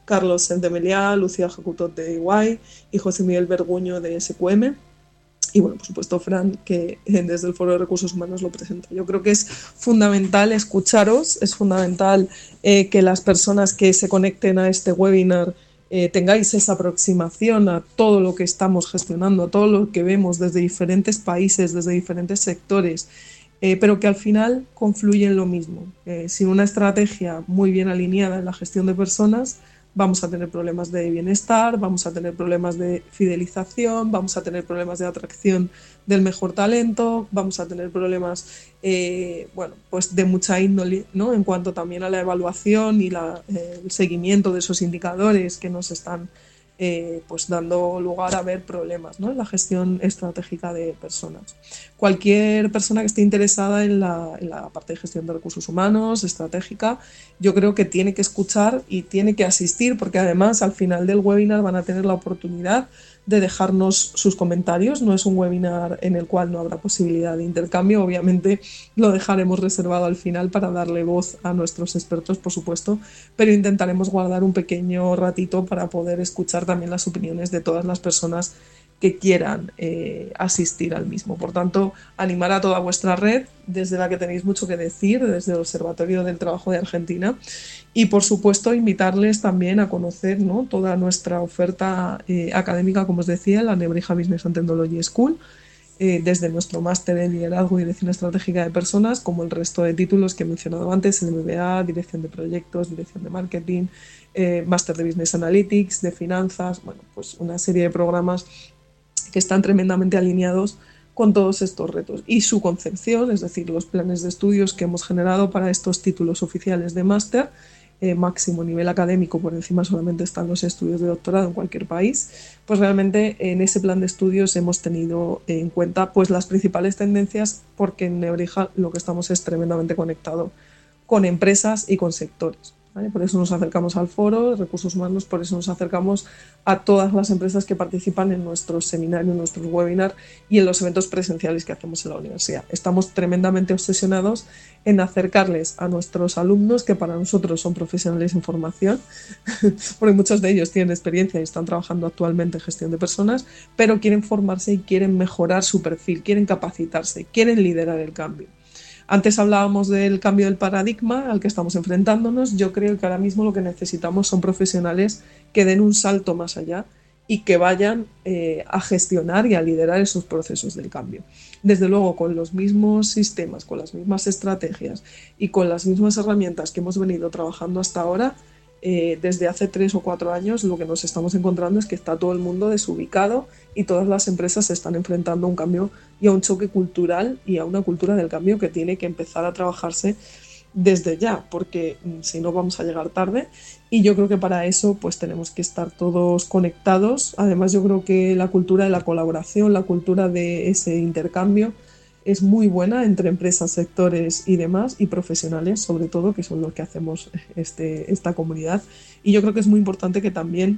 Carlos Sendemeliá, Lucía Jacutot de E Y y José Miguel Berguño de S Q M. Y bueno, por supuesto, Fran, que desde el Foro de Recursos Humanos lo presenta. Yo creo que es fundamental escucharos, es fundamental eh, que las personas que se conecten a este webinar eh, tengáis esa aproximación a todo lo que estamos gestionando, a todo lo que vemos desde diferentes países, desde diferentes sectores, eh, pero que al final confluye en lo mismo. Eh, sin una estrategia muy bien alineada en la gestión de personas, vamos a tener problemas de bienestar, vamos a tener problemas de fidelización, vamos a tener problemas de atracción del mejor talento, vamos a tener problemas eh, bueno, pues de mucha índole, ¿no? En cuanto también a la evaluación y la, eh, el seguimiento de esos indicadores que nos están eh, pues dando lugar a ver problemas, ¿no? En la gestión estratégica de personas. Cualquier persona que esté interesada en la, en la parte de gestión de recursos humanos, estratégica, yo creo que tiene que escuchar y tiene que asistir, porque además al final del webinar van a tener la oportunidad de dejarnos sus comentarios. No es un webinar en el cual no habrá posibilidad de intercambio, obviamente lo dejaremos reservado al final para darle voz a nuestros expertos, por supuesto, pero intentaremos guardar un pequeño ratito para poder escuchar también las opiniones de todas las personas que quieran eh, asistir al mismo. Por tanto, animar a toda vuestra red, desde la que tenéis mucho que decir, desde el Observatorio del Trabajo de Argentina, y por supuesto invitarles también a conocer, ¿no?, toda nuestra oferta eh, académica, como os decía, la Nebrija Business and Technology School, eh, desde nuestro máster en Liderazgo y Dirección Estratégica de Personas, como el resto de títulos que he mencionado antes, el M B A, Dirección de Proyectos, Dirección de Marketing, eh, máster de Business Analytics, de Finanzas, bueno, pues una serie de programas que están tremendamente alineados con todos estos retos. Y su concepción, es decir, los planes de estudios que hemos generado para estos títulos oficiales de máster, eh, máximo nivel académico, por encima solamente están los estudios de doctorado en cualquier país, pues realmente en ese plan de estudios hemos tenido en cuenta pues las principales tendencias, porque en Nebrija lo que estamos es tremendamente conectado con empresas y con sectores. ¿Vale? Por eso nos acercamos al foro de recursos humanos, por eso nos acercamos a todas las empresas que participan en nuestros seminarios, en nuestros webinars y en los eventos presenciales que hacemos en la universidad. Estamos tremendamente obsesionados en acercarles a nuestros alumnos, que para nosotros son profesionales en formación, porque muchos de ellos tienen experiencia y están trabajando actualmente en gestión de personas, pero quieren formarse y quieren mejorar su perfil, quieren capacitarse, quieren liderar el cambio. Antes hablábamos del cambio del paradigma al que estamos enfrentándonos. Yo creo que ahora mismo lo que necesitamos son profesionales que den un salto más allá y que vayan eh, a gestionar y a liderar esos procesos del cambio. Desde luego, con los mismos sistemas, con las mismas estrategias y con las mismas herramientas que hemos venido trabajando hasta ahora, eh, desde hace tres o cuatro años, lo que nos estamos encontrando es que está todo el mundo desubicado y todas las empresas se están enfrentando a un cambio y a un choque cultural y a una cultura del cambio que tiene que empezar a trabajarse desde ya, porque si no vamos a llegar tarde. Y yo creo que para eso pues tenemos que estar todos conectados. Además, yo creo que la cultura de la colaboración, la cultura de ese intercambio es muy buena entre empresas, sectores y demás, y profesionales sobre todo, que son los que hacemos este, esta comunidad. Y yo creo que es muy importante que también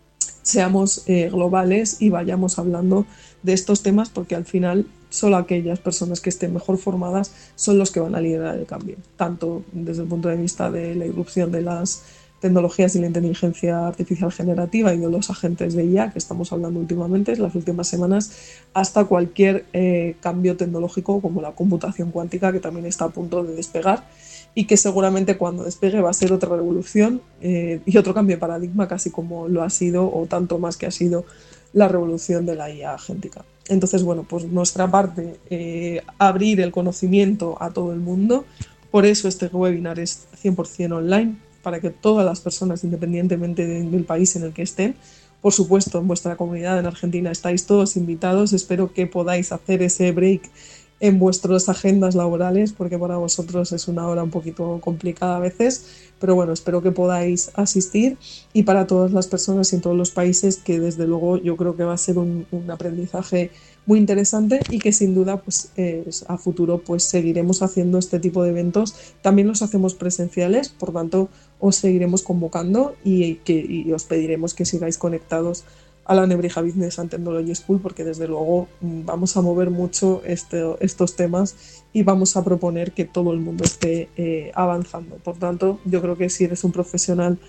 seamos eh, globales y vayamos hablando de estos temas, porque al final solo aquellas personas que estén mejor formadas son los que van a liderar el cambio, tanto desde el punto de vista de la irrupción de las tecnologías y la inteligencia artificial generativa y de los agentes de I A que estamos hablando últimamente, en las últimas semanas, hasta cualquier eh, cambio tecnológico como la computación cuántica, que también está a punto de despegar y que seguramente cuando despegue va a ser otra revolución eh, y otro cambio de paradigma, casi como lo ha sido o tanto más que ha sido la revolución de la I A agéntica. Entonces, bueno, pues nuestra parte, eh, abrir el conocimiento a todo el mundo. Por eso este webinar es cien por ciento online, para que todas las personas, independientemente de, del país en el que estén, por supuesto, en vuestra comunidad en Argentina estáis todos invitados. Espero que podáis hacer ese break en vuestras agendas laborales, porque para vosotros es una hora un poquito complicada a veces, pero bueno, espero que podáis asistir. Y para todas las personas y en todos los países, que desde luego yo creo que va a ser un, un aprendizaje muy interesante y que sin duda pues eh, a futuro pues seguiremos haciendo este tipo de eventos. También los hacemos presenciales, por tanto os seguiremos convocando y, que, y os pediremos que sigáis conectados a la Nebrija Business and Technology School, porque desde luego vamos a mover mucho este, estos temas y vamos a proponer que todo el mundo esté eh, avanzando. Por tanto, yo creo que si eres un profesional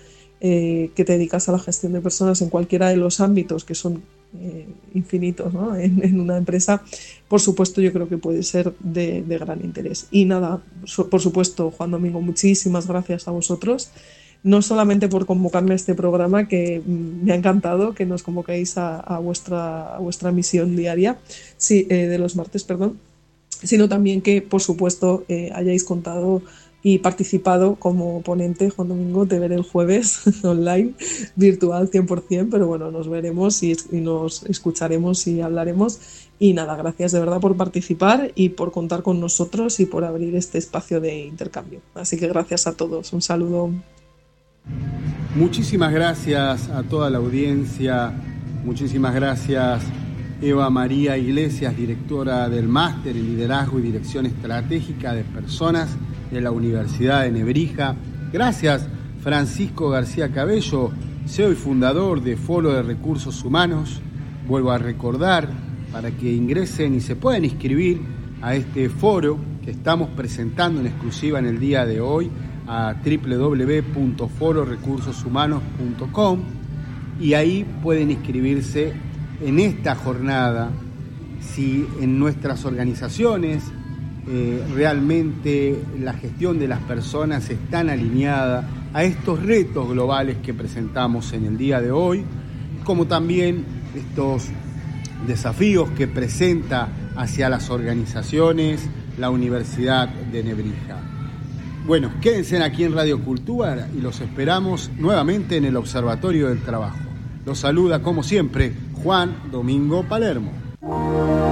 eh, que te dedicas a la gestión de personas en cualquiera de los ámbitos que son eh, infinitos, ¿no? en, en una empresa, por supuesto yo creo que puede ser de, de gran interés. Y nada, so, por supuesto, Juan Domingo, muchísimas gracias a vosotros, no solamente por convocarme a este programa, que me ha encantado que nos convoquéis a, a, vuestra, a vuestra misión diaria, sí, eh, de los martes, perdón, sino también que, por supuesto, eh, hayáis contado y participado como ponente, Juan Domingo. Te veré el jueves online, virtual cien por ciento, pero bueno, nos veremos y, y nos escucharemos y hablaremos. Y nada, gracias de verdad por participar y por contar con nosotros y por abrir este espacio de intercambio. Así que gracias a todos, un saludo. Muchísimas gracias a toda la audiencia, muchísimas gracias Eva María Iglesias, directora del Máster en Liderazgo y Dirección Estratégica de Personas de la Universidad de Nebrija. Gracias Francisco García Cabello, C E O y fundador de Foro de Recursos Humanos. Vuelvo a recordar para que ingresen y se puedan inscribir a este foro que estamos presentando en exclusiva en el día de hoy a doble u doble u doble u punto foro recursos humanos punto com, y ahí pueden inscribirse en esta jornada. Si en nuestras organizaciones eh, realmente la gestión de las personas están alineada a estos retos globales que presentamos en el día de hoy, como también estos desafíos que presenta hacia las organizaciones la Universidad de Nebrija. Bueno, quédense aquí en Radio Cultura y los esperamos nuevamente en el Observatorio del Trabajo. Los saluda, como siempre, Juan Domingo Palermo.